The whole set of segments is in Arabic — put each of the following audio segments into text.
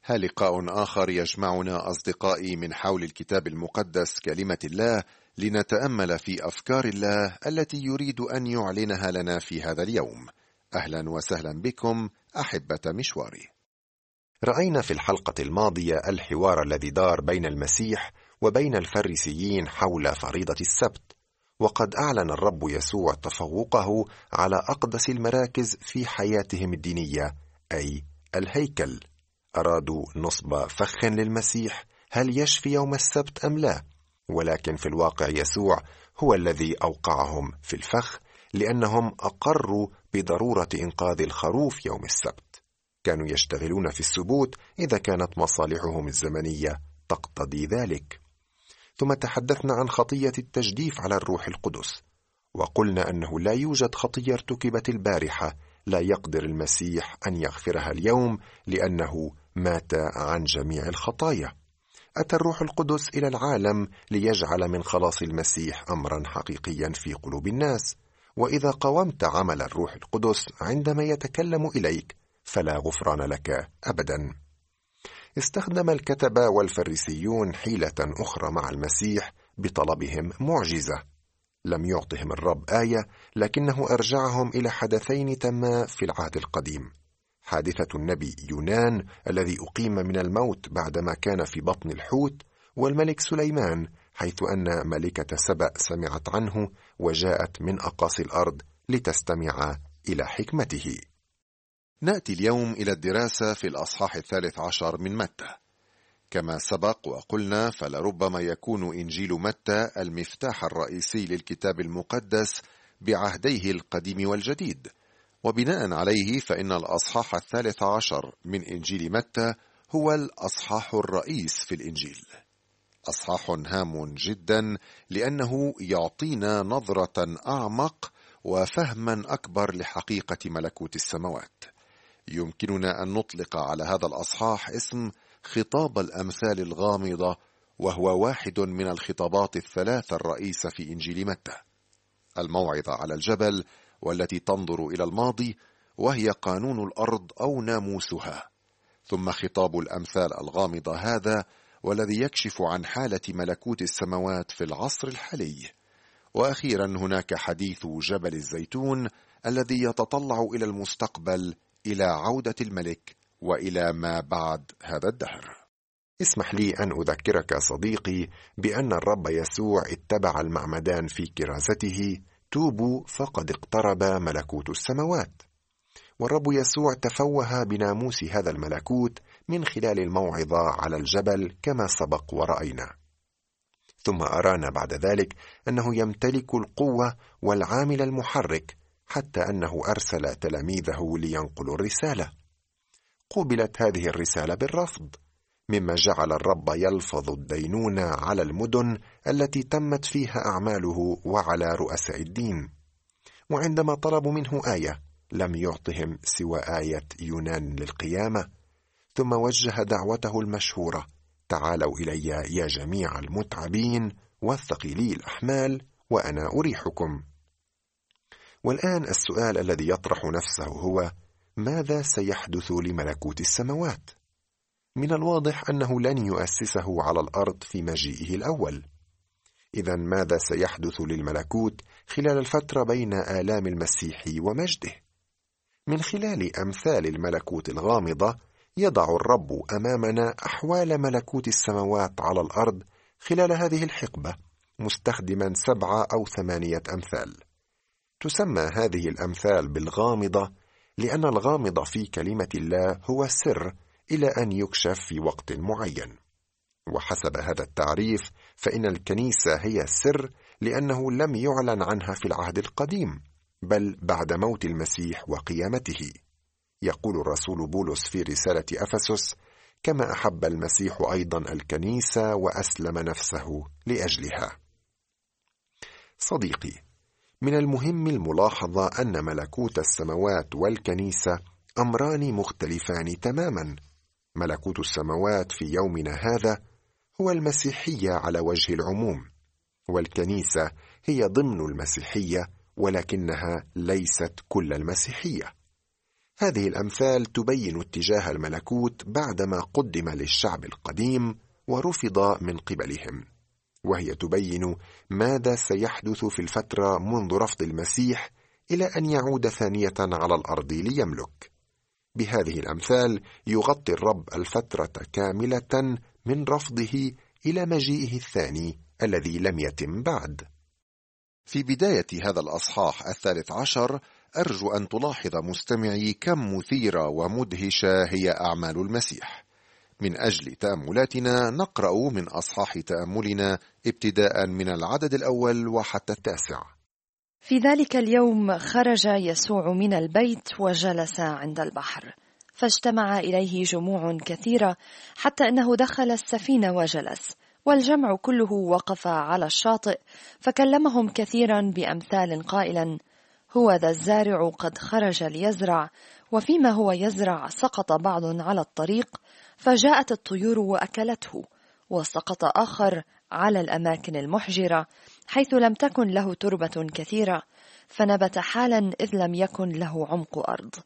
ها لقاء آخر يجمعنا أصدقائي من حول الكتاب المقدس كلمة الله لنتأمل في أفكار الله التي يريد أن يعلنها لنا في هذا اليوم. أهلا وسهلا بكم أحبة مشواري. رأينا في الحلقة الماضية الحوار الذي دار بين المسيح وبين الفريسيين حول فريضة السبت، وقد أعلن الرب يسوع تفوقه على أقدس المراكز في حياتهم الدينية، أي الهيكل. أرادوا نصب فخ للمسيح، هل يشفي يوم السبت أم لا؟ ولكن في الواقع يسوع هو الذي أوقعهم في الفخ، لأنهم أقروا بضرورة إنقاذ الخروف يوم السبت. كانوا يشتغلون في السبوت إذا كانت مصالحهم الزمنية تقتضي ذلك. ثم تحدثنا عن خطية التجديف على الروح القدس، وقلنا أنه لا يوجد خطية ارتكبت البارحة لا يقدر المسيح أن يغفرها اليوم، لأنه مات عن جميع الخطايا. أتى الروح القدس إلى العالم ليجعل من خلاص المسيح أمرا حقيقيا في قلوب الناس، وإذا قاومت عمل الروح القدس عندما يتكلم إليك فلا غفران لك أبدا. استخدم الكتبة والفريسيون حيلة أخرى مع المسيح بطلبهم معجزة. لم يعطهم الرب آية، لكنه أرجعهم إلى حدثين تما في العهد القديم: حادثة النبي يونان الذي أقيم من الموت بعدما كان في بطن الحوت، والملك سليمان حيث أن ملكة سبأ سمعت عنه وجاءت من أقاصي الأرض لتستمع إلى حكمته. نأتي اليوم إلى الدراسة في الأصحاح 13 من متى. كما سبق وقلنا، فلربما يكون إنجيل متى المفتاح الرئيسي للكتاب المقدس بعهديه القديم والجديد، وبناء عليه فإن الأصحاح 13 من إنجيل متى هو الأصحاح الرئيس في الإنجيل. أصحاح هام جدا لأنه يعطينا نظرة أعمق وفهما أكبر لحقيقة ملكوت السماوات. يمكننا أن نطلق على هذا الأصحاح اسم خطاب الأمثال الغامضة، وهو واحد من الخطابات الثلاثة الرئيسة في إنجيل متى: الموعظة على الجبل، والتي تنظر إلى الماضي وهي قانون الأرض أو ناموسها، ثم خطاب الأمثال الغامضة هذا والذي يكشف عن حالة ملكوت السماوات في العصر الحالي، وأخيرا هناك حديث جبل الزيتون الذي يتطلع إلى المستقبل، إلى عودة الملك وإلى ما بعد هذا الدهر. اسمح لي أن أذكرك صديقي بأن الرب يسوع اتبع المعمدان في كرازته: توبوا فقد اقترب ملكوت السماوات. والرب يسوع تفوه بناموس هذا الملكوت من خلال الموعظة على الجبل كما سبق ورأينا. ثم أرانا بعد ذلك أنه يمتلك القوة والعامل المحرك، حتى أنه أرسل تلاميذه لينقلوا الرسالة. قوبلت هذه الرسالة بالرفض، مما جعل الرب يلفظ الدينونة على المدن التي تمت فيها أعماله وعلى رؤساء الدين. وعندما طلبوا منه آية لم يعطهم سوى آية يونان للقيامة، ثم وجه دعوته المشهورة: تعالوا إلي يا جميع المتعبين والثقيلي الأحمال وأنا أريحكم. والآن السؤال الذي يطرح نفسه هو: ماذا سيحدث لملكوت السماوات؟ من الواضح أنه لن يؤسسه على الأرض في مجيئه الأول. إذن ماذا سيحدث للملكوت خلال الفترة بين آلام المسيح ومجده؟ من خلال أمثال الملكوت الغامضة يضع الرب أمامنا أحوال ملكوت السماوات على الأرض خلال هذه الحقبة، مستخدما 7 أو 8 أمثال. تسمى هذه الأمثال بالغامضة لأن الغامض في كلمة الله هو سر إلى أن يكشف في وقت معين. وحسب هذا التعريف فإن الكنيسة هي السر، لأنه لم يعلن عنها في العهد القديم، بل بعد موت المسيح وقيامته. يقول الرسول بولس في رسالة أفسس: كما أحب المسيح أيضا الكنيسة وأسلم نفسه لأجلها. صديقي، من المهم الملاحظة أن ملكوت السماوات والكنيسة أمران مختلفان تماما. ملكوت السماوات في يومنا هذا هو المسيحية على وجه العموم، والكنيسة هي ضمن المسيحية ولكنها ليست كل المسيحية. هذه الأمثال تبين اتجاه الملكوت بعدما قدم للشعب القديم ورفض من قبلهم، وهي تبين ماذا سيحدث في الفترة منذ رفض المسيح إلى أن يعود ثانية على الأرض ليملك. بهذه الأمثال يغطي الرب الفترة كاملة من رفضه إلى مجيئه الثاني الذي لم يتم بعد. في بداية هذا الأصحاح 13 أرجو أن تلاحظ مستمعي كم مثيرة ومدهشة هي أعمال المسيح. من أجل تأملاتنا نقرأ من أصحاح تأملنا ابتداء من العدد الأول وحتى 9. في ذلك اليوم خرج يسوع من البيت وجلس عند البحر، فاجتمع إليه جموع كثيرة حتى أنه دخل السفينة وجلس، والجمع كله وقف على الشاطئ، فكلمهم كثيرا بأمثال قائلا: هو ذا الزارع قد خرج ليزرع، وفيما هو يزرع سقط بعض على الطريق، فجاءت الطيور وأكلته، وسقط آخر على الأماكن المحجرة حيث لم تكن له تربة كثيرة، فنبت حالا إذ لم يكن له عمق أرض،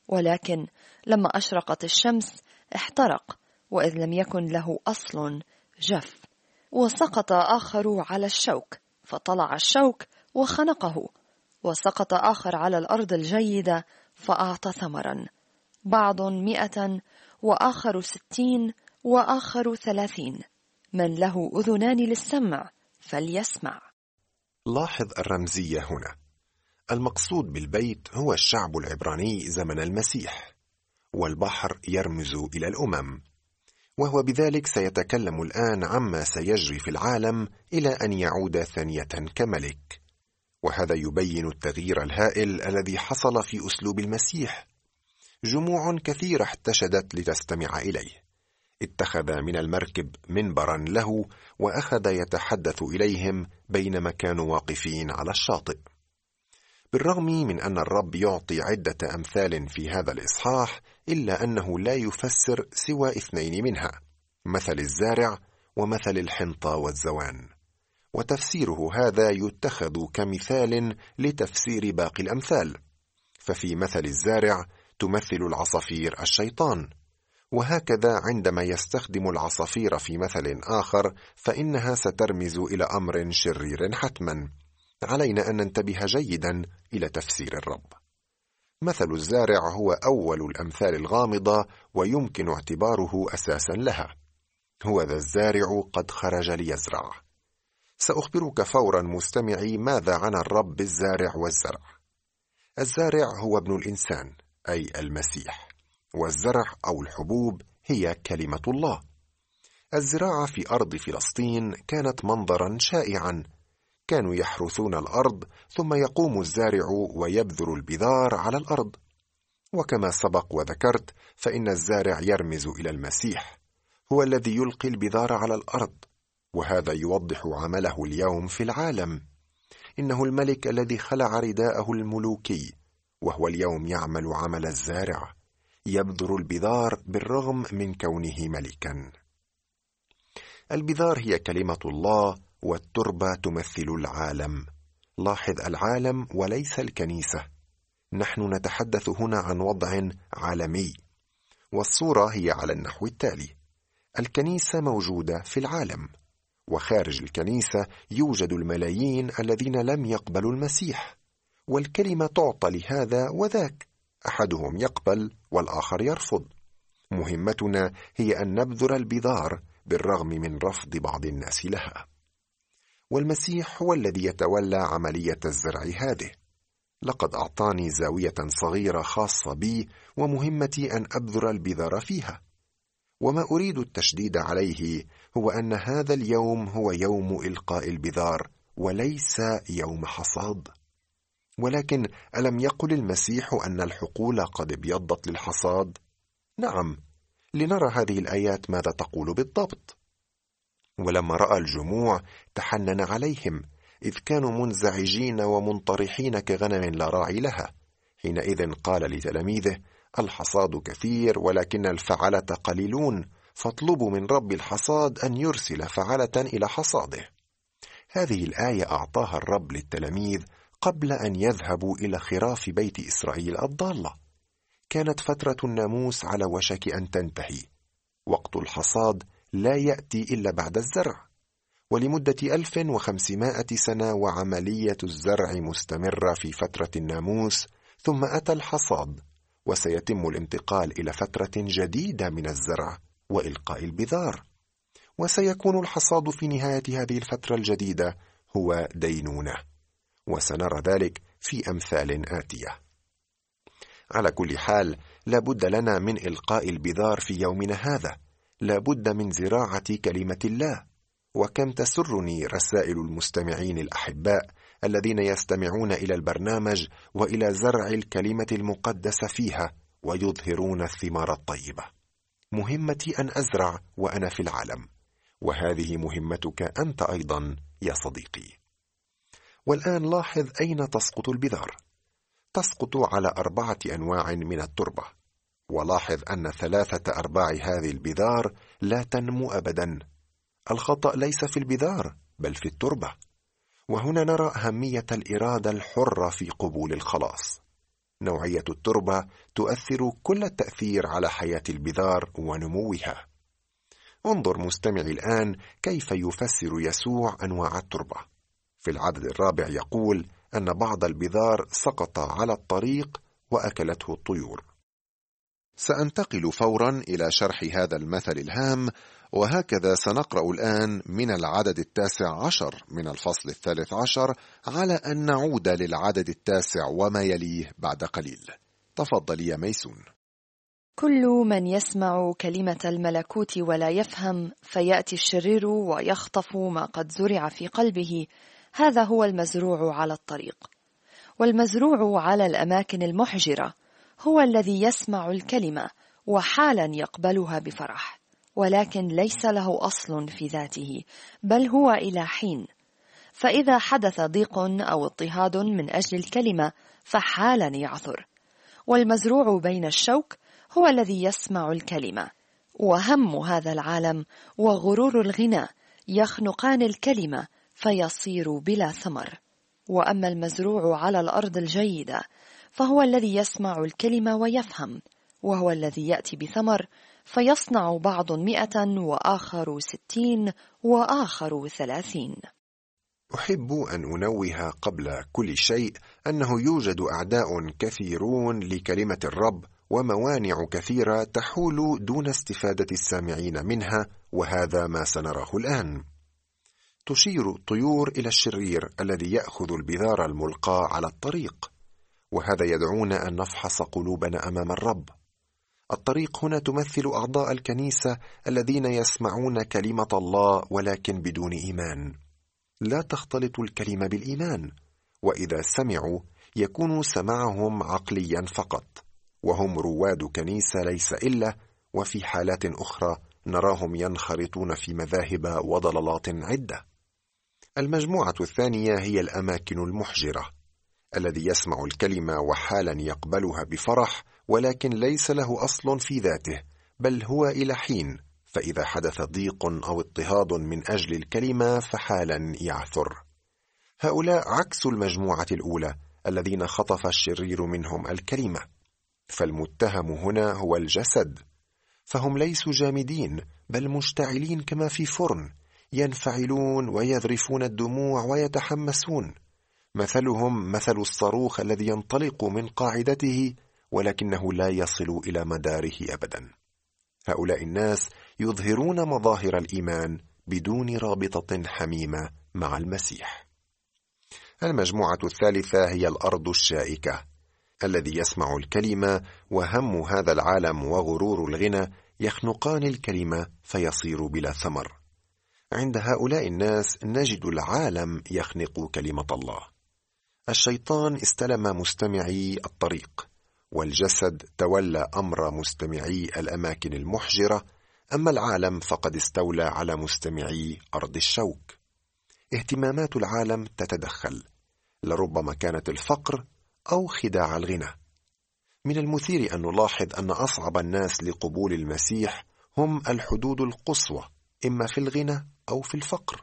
ولكن لما أشرقت الشمس احترق، وإذ لم يكن له أصل جف. وسقط آخر على الشوك، فطلع الشوك وخنقه، وسقط آخر على الأرض الجيدة فأعطى ثمرا، بعض 100 وآخر 60 وآخر 30. من له أذنان للسمع فليسمع. لاحظ الرمزية هنا. المقصود بالبيت هو الشعب العبراني زمن المسيح، والبحر يرمز إلى الأمم، وهو بذلك سيتكلم الآن عما سيجري في العالم إلى أن يعود ثانية كملك. وهذا يبين التغيير الهائل الذي حصل في أسلوب المسيح. جموع كثيرة احتشدت لتستمع إليه. اتخذ من المركب منبرا له وأخذ يتحدث إليهم بينما كانوا واقفين على الشاطئ. بالرغم من أن الرب يعطي عدة أمثال في هذا الإصحاح، إلا أنه لا يفسر سوى 2 منها، مثل الزارع ومثل الحنطة والزوان، وتفسيره هذا يتخذ كمثال لتفسير باقي الأمثال. ففي مثل الزارع تمثل العصافير الشيطان، وهكذا عندما يستخدم العصافير في مثل آخر فإنها سترمز إلى أمر شرير حتما. علينا أن ننتبه جيدا إلى تفسير الرب. مثل الزارع هو أول الأمثال الغامضة ويمكن اعتباره أساسا لها. هو ذا الزارع قد خرج ليزرع. سأخبرك فورا مستمعي ماذا عنى الرب بالزارع والزرع. الزارع هو ابن الإنسان أي المسيح، والزرع أو الحبوب هي كلمة الله. الزراعة في أرض فلسطين كانت منظرا شائعا. كانوا يحرثون الأرض ثم يقوم الزارع ويبذر البذار على الأرض. وكما سبق وذكرت فإن الزارع يرمز إلى المسيح، هو الذي يلقي البذار على الأرض، وهذا يوضح عمله اليوم في العالم. إنه الملك الذي خلع رداءه الملوكي، وهو اليوم يعمل عمل الزارع، يبذر البذار بالرغم من كونه ملكا. البذار هي كلمة الله، والتربة تمثل العالم. لاحظ العالم وليس الكنيسة. نحن نتحدث هنا عن وضع عالمي، والصورة هي على النحو التالي: الكنيسة موجودة في العالم، وخارج الكنيسة يوجد الملايين الذين لم يقبلوا المسيح، والكلمة تعطى لهذا وذاك، أحدهم يقبل والآخر يرفض. مهمتنا هي أن نبذر البذار بالرغم من رفض بعض الناس لها، والمسيح هو الذي يتولى عملية الزرع هذه. لقد أعطاني زاوية صغيرة خاصة بي، ومهمتي أن أبذر البذار فيها. وما أريد التشديد عليه هو أن هذا اليوم هو يوم إلقاء البذار وليس يوم حصاد. ولكن ألم يقل المسيح أن الحقول قد ابيضت للحصاد؟ نعم، لنرى هذه الآيات ماذا تقول بالضبط. ولما رأى الجموع تحنن عليهم، إذ كانوا منزعجين ومنطرحين كغنم لا راعي لها. حينئذ قال لتلاميذه: الحصاد كثير ولكن الفعلة قليلون، فاطلبوا من رب الحصاد أن يرسل فعلة إلى حصاده. هذه الآية أعطاها الرب للتلاميذ قبل أن يذهبوا إلى خراف بيت إسرائيل الضالة. كانت فترة الناموس على وشك أن تنتهي. وقت الحصاد لا يأتي إلا بعد الزرع، ولمدة 1500 سنة وعملية الزرع مستمرة في فترة الناموس، ثم أتى الحصاد، وسيتم الانتقال إلى فترة جديدة من الزرع وإلقاء البذار، وسيكون الحصاد في نهاية هذه الفترة الجديدة هو دينونة، وسنرى ذلك في أمثال آتية. على كل حال، لا بد لنا من إلقاء البذار في يومنا هذا، لا بد من زراعة كلمة الله. وكم تسرني رسائل المستمعين الأحباء الذين يستمعون إلى البرنامج وإلى زرع الكلمة المقدسة فيها ويظهرون الثمار الطيبة. مهمتي أن أزرع وأنا في العالم، وهذه مهمتك أنت أيضا يا صديقي. والآن لاحظ أين تسقط البذار. تسقط على 4 أنواع من التربة، ولاحظ أن 3/4 هذه البذار لا تنمو أبدا. الخطأ ليس في البذار بل في التربة. وهنا نرى أهمية الإرادة الحرة في قبول الخلاص. نوعية التربة تؤثر كل التأثير على حياة البذار ونموها. انظر مستمعي الآن كيف يفسر يسوع أنواع التربة. في العدد 4 يقول أن بعض البذار سقط على الطريق وأكلته الطيور. سأنتقل فورا إلى شرح هذا المثل الهام، وهكذا سنقرأ الآن من العدد 19 من الفصل 13 على أن نعود للعدد 9 وما يليه بعد قليل. تفضل يا ميسون. كل من يسمع كلمة الملكوت ولا يفهم، فيأتي الشرير ويخطف ما قد زرع في قلبه، هذا هو المزروع على الطريق. والمزروع على الأماكن المحجرة هو الذي يسمع الكلمة وحالا يقبلها بفرح، ولكن ليس له أصل في ذاته، بل هو إلى حين. فإذا حدث ضيق أو اضطهاد من أجل الكلمة فحالا يعثر. والمزروع بين الشوك هو الذي يسمع الكلمة، وهم هذا العالم وغرور الغنى يخنقان الكلمة فيصير بلا ثمر. وأما المزروع على الأرض الجيدة فهو الذي يسمع الكلمة ويفهم، وهو الذي يأتي بثمر، فيصنع بعض 100 وآخر 60 وآخر 30. أحب أن أنوه قبل كل شيء أنه يوجد أعداء كثيرون لكلمة الرب، وموانع كثيرة تحول دون استفادة السامعين منها، وهذا ما سنراه الآن. تشير الطيور إلى الشرير الذي يأخذ البذار الملقى على الطريق، وهذا يدعونا أن نفحص قلوبنا أمام الرب. الطريق هنا تمثل أعضاء الكنيسة الذين يسمعون كلمة الله ولكن بدون إيمان. لا تختلط الكلمة بالإيمان، وإذا سمعوا يكون سماعهم عقليا فقط، وهم رواد كنيسة ليس إلا، وفي حالات أخرى نراهم ينخرطون في مذاهب وضلالات عدة. المجموعة الثانية هي الأماكن المحجرة، الذي يسمع الكلمة وحالا يقبلها بفرح، ولكن ليس له أصل في ذاته، بل هو إلى حين، فإذا حدث ضيق أو اضطهاد من أجل الكلمة فحالا يعثر. هؤلاء عكس المجموعة الأولى الذين خطف الشرير منهم الكلمة. فالمتهم هنا هو الجسد، فهم ليسوا جامدين بل مشتعلين كما في فرن، ينفعلون ويذرفون الدموع ويتحمسون. مثلهم مثل الصاروخ الذي ينطلق من قاعدته ولكنه لا يصل إلى مداره أبدا. هؤلاء الناس يظهرون مظاهر الإيمان بدون رابطة حميمة مع المسيح. المجموعة الثالثة هي الأرض الشائكة، الذي يسمع الكلمة وهم هذا العالم وغرور الغنى يخنقان الكلمة فيصير بلا ثمر. عند هؤلاء الناس نجد العالم يخنق كلمة الله. الشيطان استلم مستمعي الطريق، والجسد تولى أمر مستمعي الأماكن المحجرة، أما العالم فقد استولى على مستمعي أرض الشوك. اهتمامات العالم تتدخل، لربما كانت الفقر أو خداع الغنى. من المثير أن نلاحظ أن أصعب الناس لقبول المسيح هم الحدود القصوى، إما في الغنى أو في الفقر.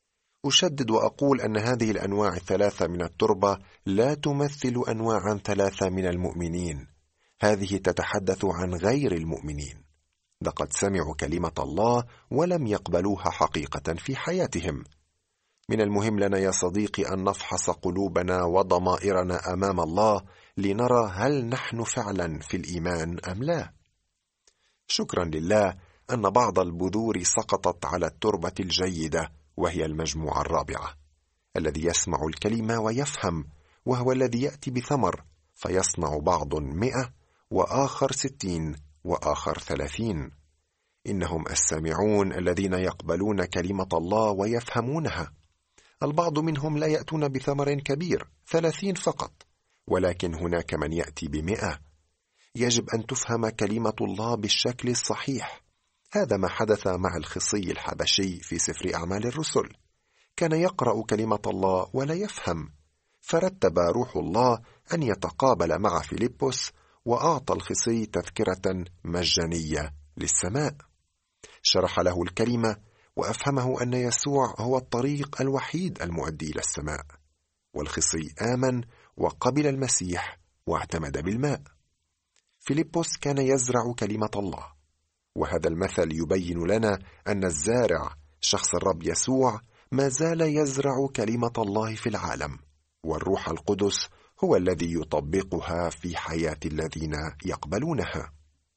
أشدد وأقول أن هذه الأنواع 3 من التربة لا تمثل أنواعا 3 من المؤمنين. هذه تتحدث عن غير المؤمنين. لقد سمعوا كلمة الله ولم يقبلوها حقيقة في حياتهم. من المهم لنا يا صديقي أن نفحص قلوبنا وضمائرنا أمام الله لنرى هل نحن فعلا في الإيمان أم لا. شكرا لله أن بعض البذور سقطت على التربة الجيدة، وهي المجموعة الرابعة، الذي يسمع الكلمة ويفهم، وهو الذي يأتي بثمر، فيصنع بعض 100 وآخر 60 وآخر 30. إنهم السامعون الذين يقبلون كلمة الله ويفهمونها. البعض منهم لا يأتون بثمر كبير، 30 فقط، ولكن هناك من يأتي ب100. يجب أن تفهم كلمة الله بالشكل الصحيح. هذا ما حدث مع الخصي الحبشي في سفر أعمال الرسل. كان يقرأ كلمة الله ولا يفهم، فرتب روح الله أن يتقابل مع فيلبس، وأعطى الخصي تذكرة مجانية للسماء. شرح له الكلمة وأفهمه أن يسوع هو الطريق الوحيد المؤدي إلى السماء، والخصي آمن وقبل المسيح واعتمد بالماء. فيلبس كان يزرع كلمة الله، وهذا المثل يبين لنا أن الزارع شخص الرب يسوع ما زال يزرع كلمة الله في العالم، والروح القدس هو الذي يطبقها في حياة الذين يقبلونها.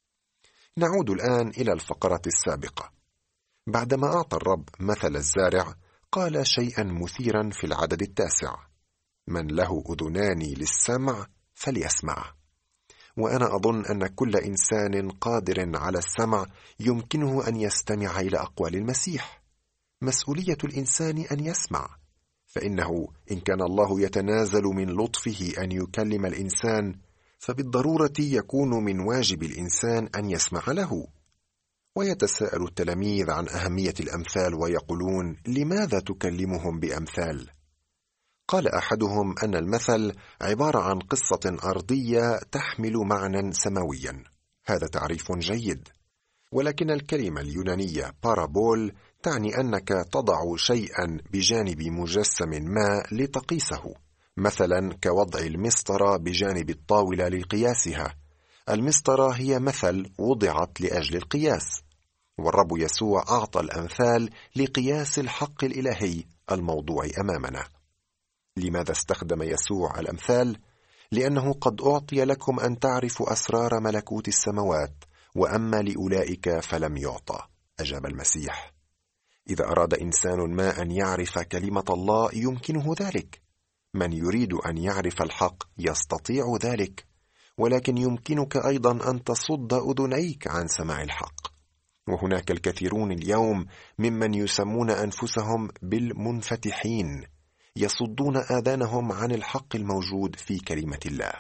نعود الآن إلى الفقرة السابقة. بعدما أعطى الرب مثل الزارع، قال شيئا مثيرا في العدد 9: من له أذنان للسمع فليسمع. وأنا أظن أن كل إنسان قادر على السمع يمكنه أن يستمع إلى أقوال المسيح. مسؤولية الإنسان أن يسمع، فإنه إن كان الله يتنازل من لطفه أن يكلم الإنسان، فبالضرورة يكون من واجب الإنسان أن يسمع له. ويتساءل التلاميذ عن أهمية الأمثال ويقولون: لماذا تكلمهم بأمثال؟ قال أحدهم أن المثل عبارة عن قصة أرضية تحمل معنى سماويا. هذا تعريف جيد، ولكن الكلمة اليونانية بارابول تعني أنك تضع شيئا بجانب مجسم ما لتقيسه، مثلا كوضع المسطرة بجانب الطاولة لقياسها. المسطرة هي مثل وضعت لأجل القياس، والرب يسوع أعطى الأمثال لقياس الحق الإلهي الموضوع أمامنا. لماذا استخدم يسوع الأمثال؟ لأنه قد أعطي لكم أن تعرفوا أسرار ملكوت السماوات، وأما لأولئك فلم يعطى، أجاب المسيح. إذا أراد إنسان ما أن يعرف كلمة الله يمكنه ذلك. من يريد أن يعرف الحق يستطيع ذلك، ولكن يمكنك أيضا أن تصد أذنيك عن سماع الحق. وهناك الكثيرون اليوم ممن يسمون أنفسهم بالمنفتحين، يصدون آذانهم عن الحق الموجود في كلمة الله.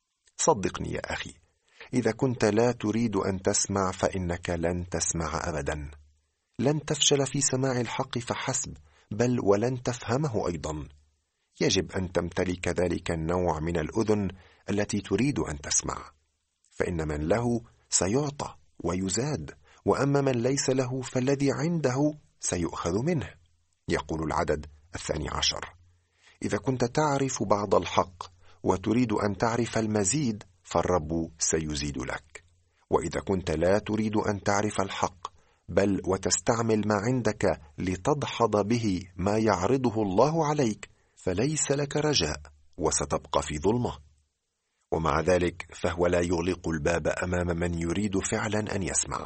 صدقني يا أخي، إذا كنت لا تريد أن تسمع فإنك لن تسمع أبدا. لن تفشل في سماع الحق فحسب، بل ولن تفهمه أيضا. يجب أن تمتلك ذلك النوع من الأذن التي تريد أن تسمع، فإن من له سيعطى ويزاد، وأما من ليس له فالذي عنده سيؤخذ منه. يقول العدد 12: إذا كنت تعرف بعض الحق وتريد أن تعرف المزيد فالرب سيزيد لك. وإذا كنت لا تريد أن تعرف الحق بل وتستعمل ما عندك لتدحض به ما يعرضه الله عليك، فليس لك رجاء وستبقى في ظلمة. ومع ذلك فهو لا يغلق الباب أمام من يريد فعلا أن يسمع،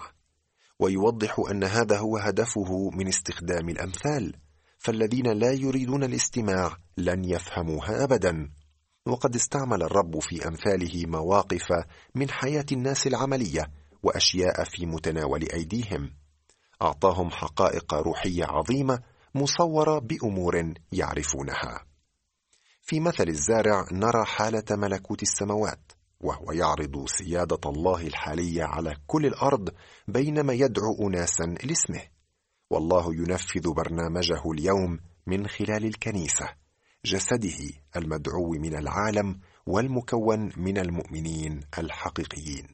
ويوضح أن هذا هو هدفه من استخدام الأمثال، فالذين لا يريدون الاستماع لن يفهموها أبدا. وقد استعمل الرب في أمثاله مواقف من حياة الناس العملية وأشياء في متناول أيديهم. أعطاهم حقائق روحية عظيمة مصورة بأمور يعرفونها. في مثل الزارع نرى حالة ملكوت السماوات، وهو يعرض سيادة الله الحالية على كل الأرض بينما يدعو أناسا لاسمه. والله ينفذ برنامجه اليوم من خلال الكنيسة، جسده المدعو من العالم والمكون من المؤمنين الحقيقيين.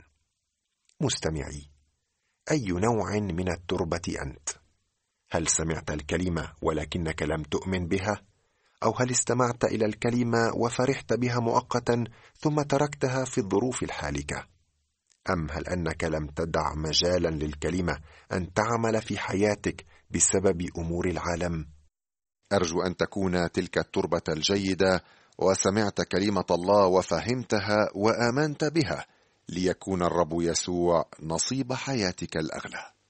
مستمعي، أي نوع من التربة أنت؟ هل سمعت الكلمة ولكنك لم تؤمن بها؟ أو هل استمعت إلى الكلمة وفرحت بها مؤقتا ثم تركتها في الظروف الحالكة؟ أم هل أنك لم تدع مجالا للكلمة أن تعمل في حياتك بسبب أمور العالم؟ أرجو أن تكون تلك التربة الجيدة وسمعت كلمة الله وفهمتها وآمنت بها، ليكون الرب يسوع نصيب حياتك الأغلى.